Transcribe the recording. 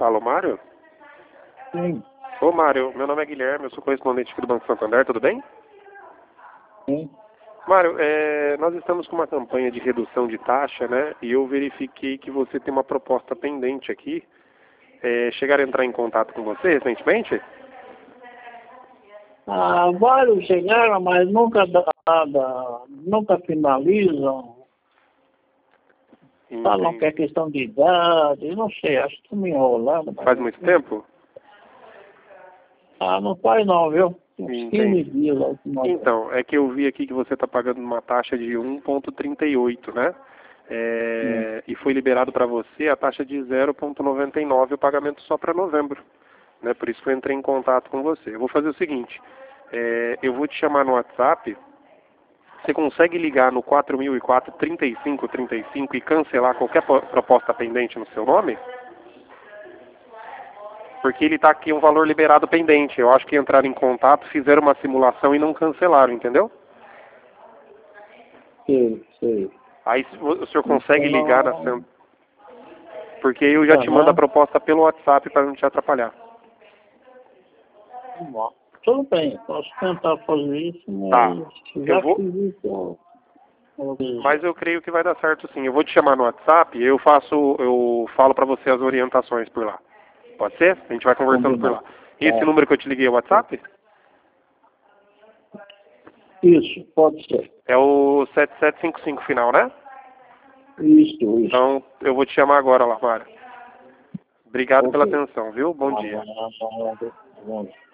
Alô, Mário? Sim, Ô, Mário, meu nome é Guilherme, eu sou correspondente aqui do Banco Santander, tudo bem? sim. Mário, nós estamos com uma campanha de redução de taxa, né? E eu verifiquei que você tem uma proposta pendente aqui. Chegaram a entrar em contato com você recentemente? Vários chegaram, mas nunca dá nada, nunca finalizam. Falam que é Entendi. questão de idade, não sei, acho que estão me enrolando. Mas Faz muito tempo? não faz não, viu? Uns 15 Entendi. dias a última vez. Então, é que eu vi aqui que você está pagando uma taxa de 1,38, né? Sim. E foi liberado para você a taxa de 0,99, o pagamento só para novembro, né? Por isso que eu entrei em contato com você. Eu vou fazer o seguinte, eu vou te chamar no WhatsApp, você consegue ligar no 4004-3535 e cancelar qualquer proposta pendente no seu nome? Porque ele está aqui um valor liberado pendente. Eu acho que entraram em contato, fizeram uma simulação e não cancelaram, entendeu? Sei. Aí o senhor consegue ligar na Então, porque eu já te mando a aham, proposta pelo WhatsApp para não te atrapalhar. tá bom. Tudo bem, posso tentar fazer isso, Tá. mas Eu já vou, fiz isso. mas eu creio que vai dar certo sim. Eu vou te chamar no WhatsApp e eu falo para você as orientações por lá. Pode ser? A gente vai conversando por Combinado. lá. E esse Tá. número que eu te liguei é o WhatsApp? Isso, pode ser. É o 7755 final, né? Isso. Então eu vou te chamar agora lá, Mário. Obrigado pela Ok. atenção, viu? Bom dia. Tá bom.